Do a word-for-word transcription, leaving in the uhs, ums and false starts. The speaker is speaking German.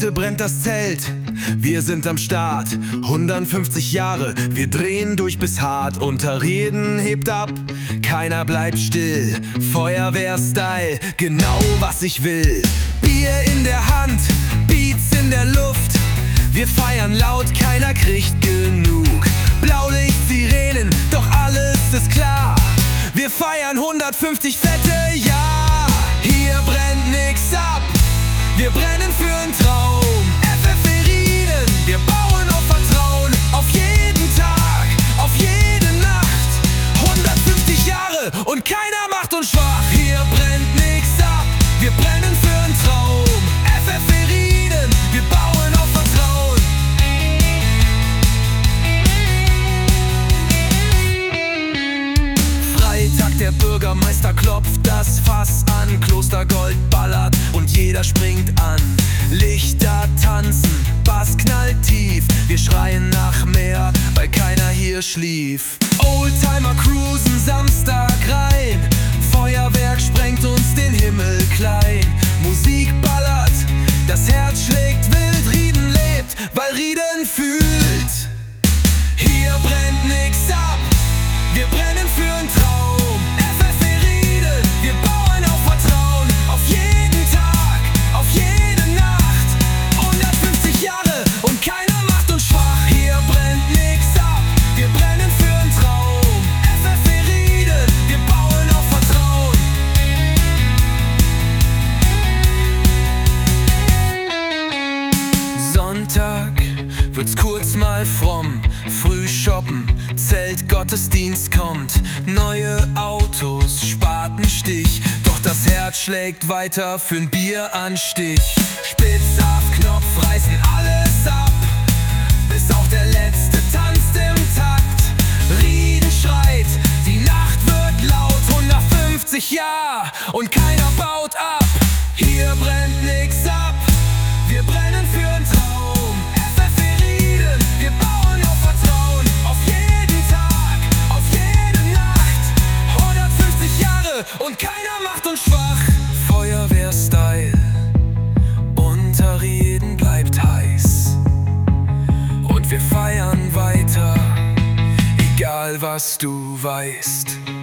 Heute brennt das Zelt, wir sind am Start. hundertfünfzig Jahre, wir drehen durch bis hart. Unterreden hebt ab, keiner bleibt still. Feuerwehr-Style, genau was ich will. Bier in der Hand, Beats in der Luft. Wir feiern laut, keiner kriegt genug. Blaulicht, Sirenen, doch alles ist klar. Wir feiern hundertfünfzig fette Jahr. Hier brennt nix ab, wir brennen für einen Traum. F F Verrieden, wir bauen auf Vertrauen. Auf jeden Tag, auf jede Nacht. hundertfünfzig Jahre und keiner macht uns schwach. Hier brennt nix ab, wir brennen für einen Traum. F F Verrieden, wir bauen auf Vertrauen. Freitag, der Bürgermeister klopft das Fass an. Klostergold ballert und jeder springt an. Lichter tanzen, Bass knallt tief. Wir schreien nach mehr, weil keiner hier schlief. Oldtimer cruisen Samstag rein. Feuerwerk sprengt uns den Himmel klein. Musik ballert, das Herz schlägt wild. Rieden lebt, weil Rieden fühlt. Hier brennt nix ab, wir brennen für einen Traum. F F Verrieden, wir bauen auf Vertrauen. Auf jeden Tag, auf jede Nacht. hundertfünfzig Jahre und keiner macht uns schwach. Hier brennt nix ab, wir brennen für einen Traum. F F Verrieden, wir bauen auf Vertrauen. Sonntag wird's kurz mal fromm. Früh shoppen, Zelt, Gottesdienst kommt. Neue Autos, Spatenstich. Doch das Herz schlägt weiter für'n Bieranstich. Spitz auf Knopf, reißen alles ab. Bis auch der Letzte tanzt im Takt. Rieden schreit, die Nacht wird laut. hundertfünfzig Jahre und keiner baut ab. Hier brennt nix ab, wir brennen für einen Traum. F F Verrieden, wir bauen auf Vertrauen. Auf jeden Tag, auf jede Nacht. hundertfünfzig Jahre und keiner macht uns schwach. Feuerwehr-Style, Unterreden bleibt heiß. Und wir feiern weiter, egal was du weißt.